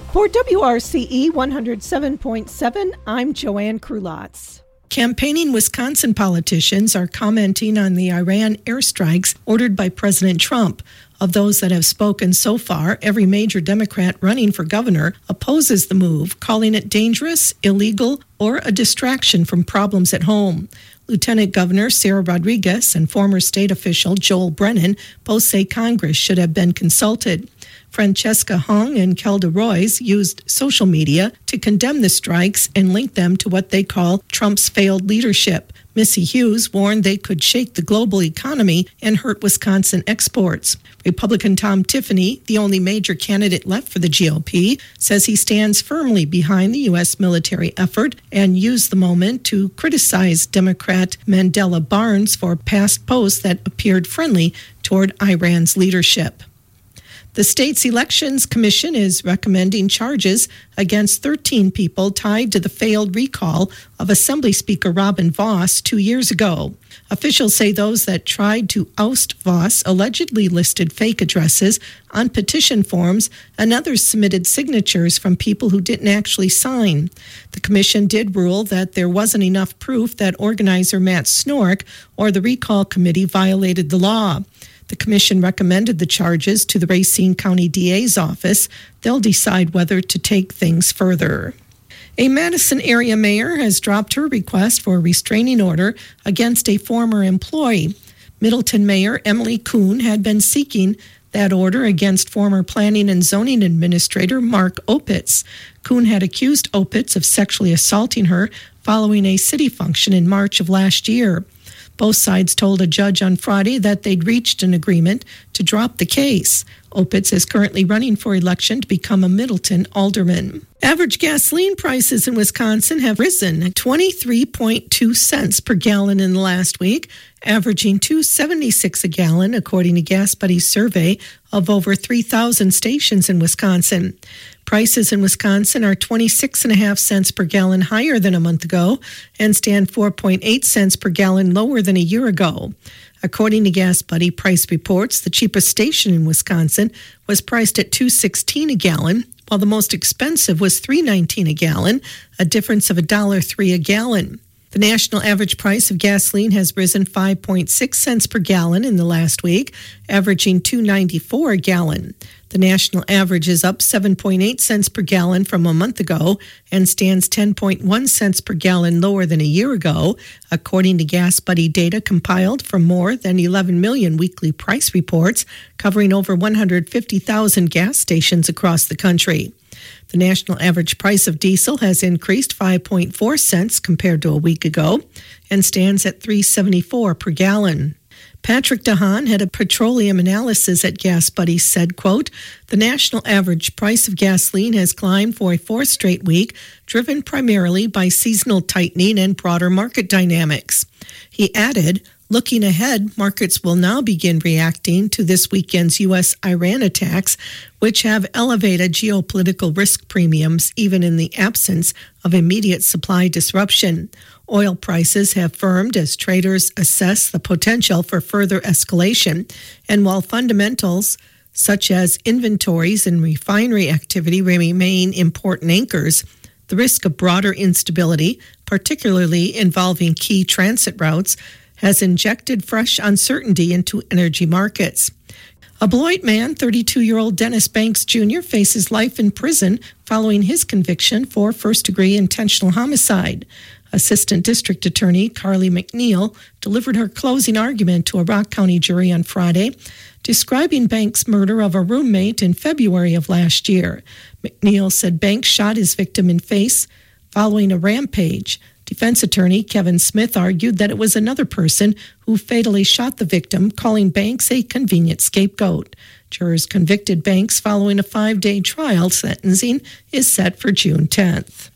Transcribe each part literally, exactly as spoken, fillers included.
For W R C E one oh seven point seven, I'm Joanne Krulotz. Campaigning Wisconsin politicians are commenting on the Iran airstrikes ordered by President Trump. Of those that have spoken so far, every major Democrat running for governor opposes the move, calling it dangerous, illegal, or a distraction from problems at home. Lieutenant Governor Sarah Rodriguez and former state official Joel Brennan both say Congress should have been consulted. Francesca Hung and Kelda Roys used social media to condemn the strikes and link them to what they call Trump's failed leadership. Missy Hughes warned they could shake the global economy and hurt Wisconsin exports. Republican Tom Tiffany, the only major candidate left for the G O P, says he stands firmly behind the U S military effort and used the moment to criticize Democrat Mandela Barnes for past posts that appeared friendly toward Iran's leadership. The state's Elections Commission is recommending charges against thirteen people tied to the failed recall of Assembly Speaker Robin Vos two years ago. Officials say those that tried to oust Vos allegedly listed fake addresses on petition forms, and others submitted signatures from people who didn't actually sign. The commission did rule that there wasn't enough proof that organizer Matt Snork or the recall committee violated the law. The commission recommended the charges to the Racine County D A's office. They'll decide whether to take things further. A Madison area mayor has dropped her request for a restraining order against a former employee. Middleton Mayor Emily Kuhn had been seeking that order against former planning and zoning administrator Mark Opitz. Kuhn had accused Opitz of sexually assaulting her following a city function in March of last year. Both sides told a judge on Friday that they'd reached an agreement to drop the case. Opitz is currently running for election to become a Middleton alderman. Average gasoline prices in Wisconsin have risen twenty-three point two cents per gallon in the last week, averaging two dollars and seventy-six cents a gallon, according to Gas Buddy's survey of over three thousand stations in Wisconsin. Prices in Wisconsin are twenty-six point five cents per gallon higher than a month ago and stand four point eight cents per gallon lower than a year ago. According to Gas Buddy price reports, the cheapest station in Wisconsin was priced at two dollars and sixteen cents a gallon, while the most expensive was three dollars and nineteen cents a gallon, a difference of one dollar and three cents a gallon. The national average price of gasoline has risen five point six cents per gallon in the last week, averaging two dollars and ninety-four cents a gallon. The national average is up seven point eight cents per gallon from a month ago and stands ten point one cents per gallon lower than a year ago, according to Gas Buddy data compiled from more than eleven million weekly price reports covering over one hundred fifty thousand gas stations across the country. The national average price of diesel has increased five point four cents compared to a week ago and stands at three dollars and seventy-four cents per gallon. Patrick DeHaan, head of petroleum analysis at Gas Buddy, said, quote, "The national average price of gasoline has climbed for a fourth straight week, driven primarily by seasonal tightening and broader market dynamics." He added, "Looking ahead, markets will now begin reacting to this weekend's U S Iran attacks, which have elevated geopolitical risk premiums even in the absence of immediate supply disruption. Oil prices have firmed as traders assess the potential for further escalation, and while fundamentals such as inventories and refinery activity remain important anchors, the risk of broader instability, particularly involving key transit routes, has injected fresh uncertainty into energy markets." A Beloit man, thirty-two-year-old Dennis Banks Junior, faces life in prison following his conviction for first-degree intentional homicide. Assistant District Attorney Carly McNeil delivered her closing argument to a Rock County jury on Friday, describing Banks' murder of a roommate in February of last year. McNeil said Banks shot his victim in face following a rampage. Defense attorney Kevin Smith argued that it was another person who fatally shot the victim, calling Banks a convenient scapegoat. Jurors convicted Banks following a five-day trial. Sentencing is set for June tenth.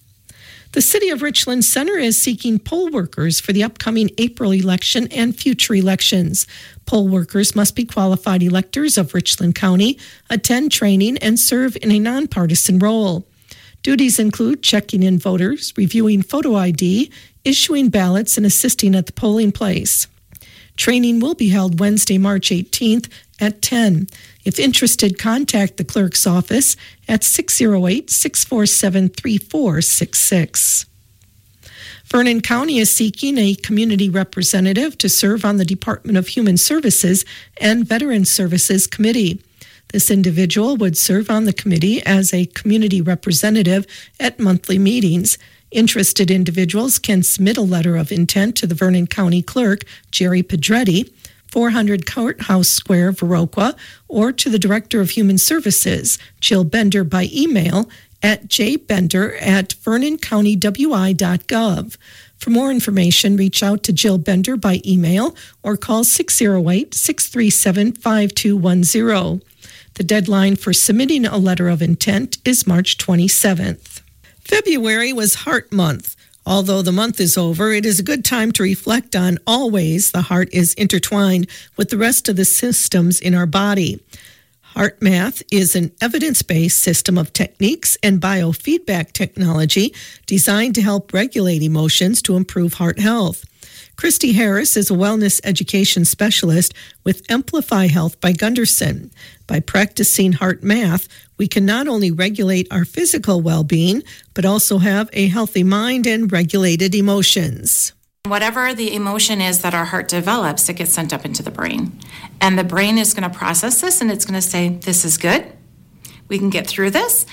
The City of Richland Center is seeking poll workers for the upcoming April election and future elections. Poll workers must be qualified electors of Richland County, attend training, and serve in a nonpartisan role. Duties include checking in voters, reviewing photo I D, issuing ballots, and assisting at the polling place. Training will be held Wednesday, March eighteenth at ten. If interested, contact the clerk's office at six oh eight, six four seven, three four six six. Vernon County is seeking a community representative to serve on the Department of Human Services and Veterans Services Committee. This individual would serve on the committee as a community representative at monthly meetings. Interested individuals can submit a letter of intent to the Vernon County Clerk, Jerry Pedretti, four hundred Courthouse Square, Viroqua, or to the Director of Human Services, Jill Bender, by email at jbender at vernon county w i dot gov. For more information, reach out to Jill Bender by email or call six oh eight, six three seven, five two one zero. The deadline for submitting a letter of intent is March twenty-seventh. February was Heart Month. Although the month is over, it is a good time to reflect on all ways the heart is intertwined with the rest of the systems in our body. HeartMath is an evidence-based system of techniques and biofeedback technology designed to help regulate emotions to improve heart health. Christy Harris is a wellness education specialist with Amplify Health by Gunderson. By practicing HeartMath, we can not only regulate our physical well-being, but also have a healthy mind and regulated emotions. Whatever the emotion is that our heart develops, it gets sent up into the brain. And the brain is going to process this and it's going to say, this is good, we can get through this.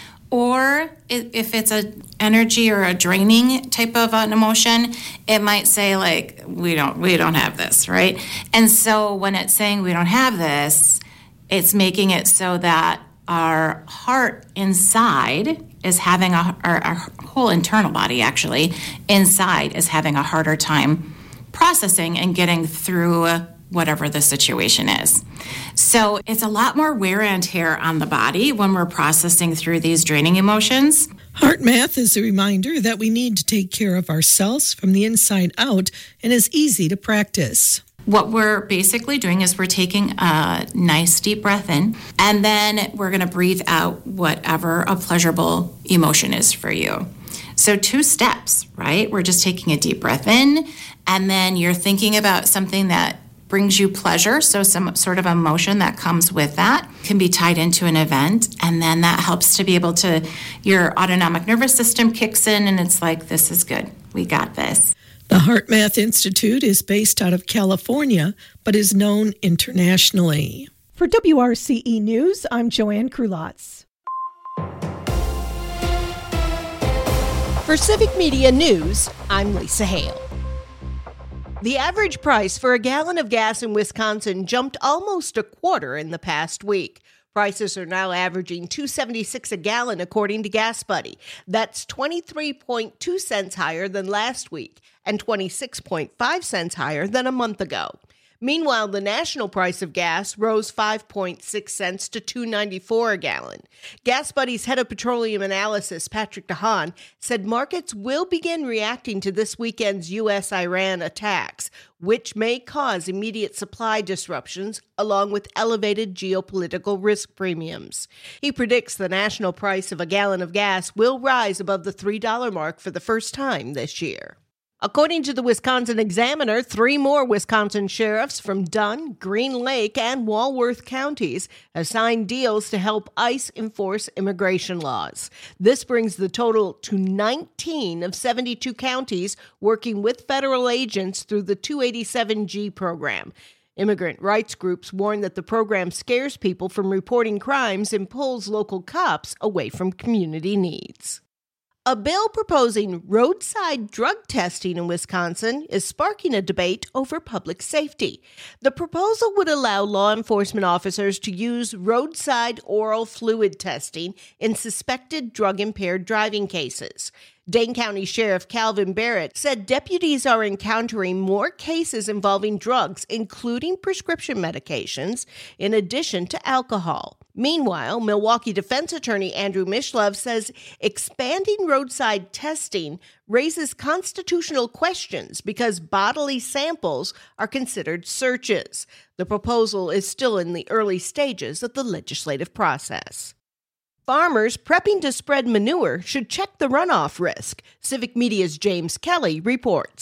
Or if it's an energy or a draining type of an emotion, it might say like, we don't, we don't have this, right? And so when it's saying we don't have this, it's making it so that our heart inside is having a, our, our whole internal body actually inside is having a harder time processing and getting through whatever the situation is. So it's a lot more wear and tear on the body when we're processing through these draining emotions. HeartMath is a reminder that we need to take care of ourselves from the inside out and is easy to practice. What we're basically doing is we're taking a nice deep breath in, and then we're going to breathe out whatever a pleasurable emotion is for you. So two steps, right? We're just taking a deep breath in, and then you're thinking about something that brings you pleasure, so some sort of emotion that comes with that can be tied into an event, and then that helps to be able to, your autonomic nervous system kicks in, and it's like, this is good, we got this. The HeartMath Institute is based out of California, but is known internationally. For W R C E News, I'm Joanne Krulotz. For Civic Media News, I'm Lisa Hale. The average price for a gallon of gas in Wisconsin jumped almost a quarter in the past week. Prices are now averaging two dollars and seventy-six cents a gallon, according to Gas Buddy. That's twenty-three point two cents higher than last week and twenty-six point five cents higher than a month ago. Meanwhile, the national price of gas rose five point six cents to two dollars and ninety-four cents a gallon. Gas Buddy's head of petroleum analysis, Patrick DeHaan, said markets will begin reacting to this weekend's U S Iran attacks, which may cause immediate supply disruptions along with elevated geopolitical risk premiums. He predicts the national price of a gallon of gas will rise above the three dollars mark for the first time this year. According to the Wisconsin Examiner, three more Wisconsin sheriffs from Dunn, Green Lake, and Walworth counties have signed deals to help ICE enforce immigration laws. This brings the total to nineteen of seventy-two counties working with federal agents through the two eighty-seven G program. Immigrant rights groups warn that the program scares people from reporting crimes and pulls local cops away from community needs. A bill proposing roadside drug testing in Wisconsin is sparking a debate over public safety. The proposal would allow law enforcement officers to use roadside oral fluid testing in suspected drug-impaired driving cases. Dane County Sheriff Calvin Barrett said deputies are encountering more cases involving drugs, including prescription medications, in addition to alcohol. Meanwhile, Milwaukee defense attorney Andrew Mishlove says expanding roadside testing raises constitutional questions because bodily samples are considered searches. The proposal is still in the early stages of the legislative process. Farmers prepping to spread manure should check the runoff risk. Civic Media's James Kelly reports.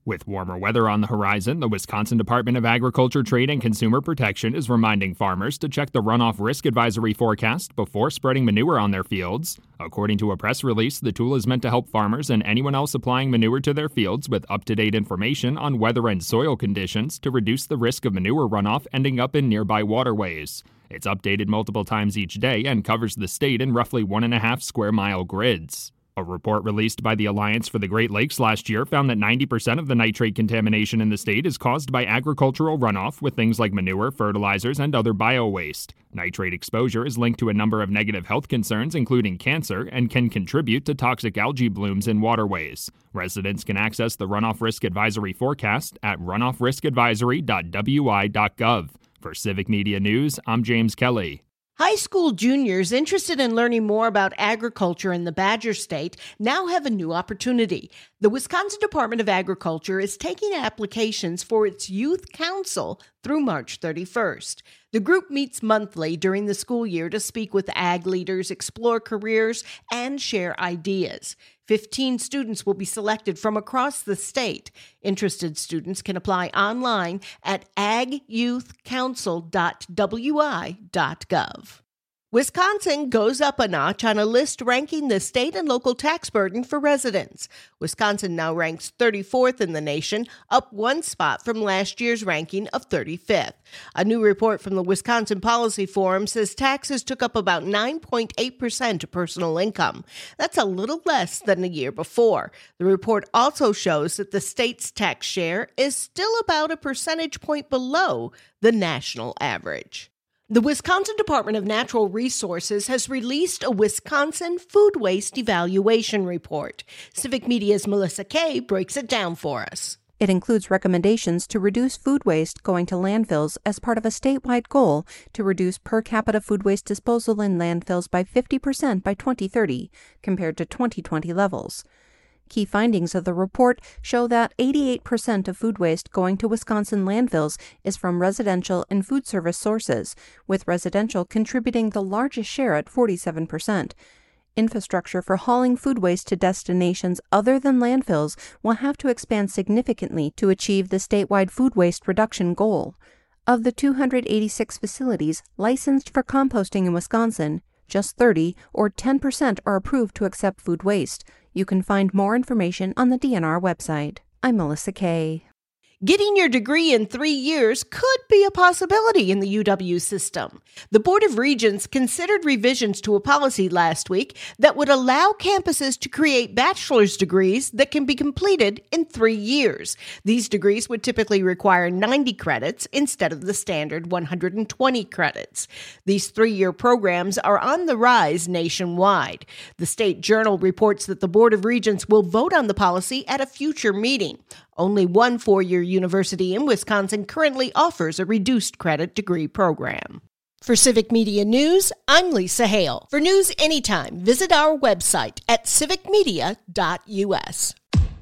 With warmer weather on the horizon, the Wisconsin Department of Agriculture, Trade, and Consumer Protection is reminding farmers to check the runoff risk advisory forecast before spreading manure on their fields. According to a press release, the tool is meant to help farmers and anyone else applying manure to their fields with up-to-date information on weather and soil conditions to reduce the risk of manure runoff ending up in nearby waterways. It's updated multiple times each day and covers the state in roughly one and a half square mile grids. A report released by the Alliance for the Great Lakes last year found that ninety percent of the nitrate contamination in the state is caused by agricultural runoff with things like manure, fertilizers, and other bio-waste. Nitrate exposure is linked to a number of negative health concerns, including cancer, and can contribute to toxic algae blooms in waterways. Residents can access the Runoff Risk Advisory forecast at runoff risk advisory dot w i dot gov. For Civic Media News, I'm James Kelly. High school juniors interested in learning more about agriculture in the Badger State now have a new opportunity. The Wisconsin Department of Agriculture is taking applications for its Youth Council through March thirty-first. The group meets monthly during the school year to speak with ag leaders, explore careers, and share ideas. Fifteen students will be selected from across the state. Interested students can apply online at ag youth council dot w i dot gov. Wisconsin goes up a notch on a list ranking the state and local tax burden for residents. Wisconsin now ranks thirty-fourth in the nation, up one spot from last year's ranking of thirty-fifth. A new report from the Wisconsin Policy Forum says taxes took up about nine point eight percent of personal income. That's a little less than the year before. The report also shows that the state's tax share is still about a percentage point below the national average. The Wisconsin Department of Natural Resources has released a Wisconsin Food Waste Evaluation Report. Civic Media's Melissa Kay breaks it down for us. It includes recommendations to reduce food waste going to landfills as part of a statewide goal to reduce per capita food waste disposal in landfills by fifty percent by twenty thirty, compared to twenty twenty levels. Key findings of the report show that eighty-eight percent of food waste going to Wisconsin landfills is from residential and food service sources, with residential contributing the largest share at forty-seven percent. Infrastructure for hauling food waste to destinations other than landfills will have to expand significantly to achieve the statewide food waste reduction goal. Of the two hundred eighty-six facilities licensed for composting in Wisconsin, just thirty, or ten percent, are approved to accept food waste. You can find more information on the D N R website. I'm Melissa Kay. Getting your degree in three years could be a possibility in the U W system. The Board of Regents considered revisions to a policy last week that would allow campuses to create bachelor's degrees that can be completed in three years. These degrees would typically require ninety credits instead of the standard one hundred twenty credits. These three-year programs are on the rise nationwide. The State Journal reports that the Board of Regents will vote on the policy at a future meeting. Only one four-year university in Wisconsin currently offers a reduced credit degree program. For Civic Media News, I'm Lisa Hale. For news anytime, visit our website at civic media dot u s.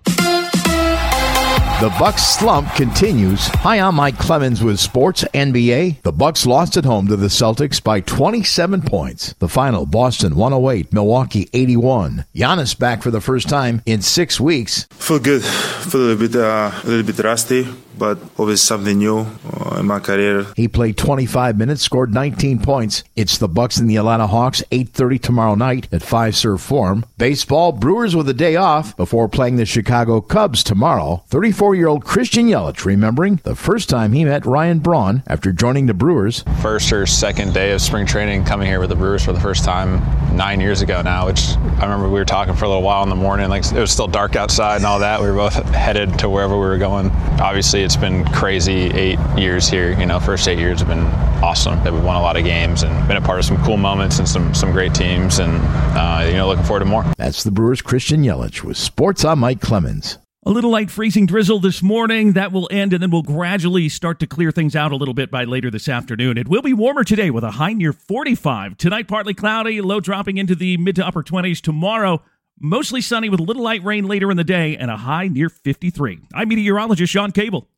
The Bucks slump continues. Hi, I'm Mike Clemens with Sports N B A. The Bucks lost at home to the Celtics by twenty-seven points. The final, Boston one oh eight, Milwaukee eighty-one. Giannis back for the first time in six weeks. Feel good. Feel a little bit, uh, a little bit rusty, but always something new uh, in my career. He played twenty-five minutes, scored nineteen points. It's the Bucks and the Atlanta Hawks, eight thirty tomorrow night at Fiserv Forum. Baseball, Brewers with a day off before playing the Chicago Cubs tomorrow. thirty-four-year-old Christian Yelich remembering the first time he met Ryan Braun after joining the Brewers. First or second day of spring training, coming here with the Brewers for the first time nine years ago now, which I remember we were talking for a little while in the morning. Like, it was still dark outside and all that. We were both headed to wherever we were going. Obviously, it's been crazy eight years here. You know, first eight years have been awesome. That we've won a lot of games and been a part of some cool moments and some some great teams, and uh, you know, looking forward to more. That's the Brewers' Christian Yelich with Sports. I'm Mike Clemens. A little light freezing drizzle this morning. That will end, and then we'll gradually start to clear things out a little bit by later this afternoon. It will be warmer today with a high near forty-five. Tonight, partly cloudy, low dropping into the mid to upper twenties. Tomorrow, mostly sunny with a little light rain later in the day and a high near fifty-three. I'm meteorologist Sean Cable.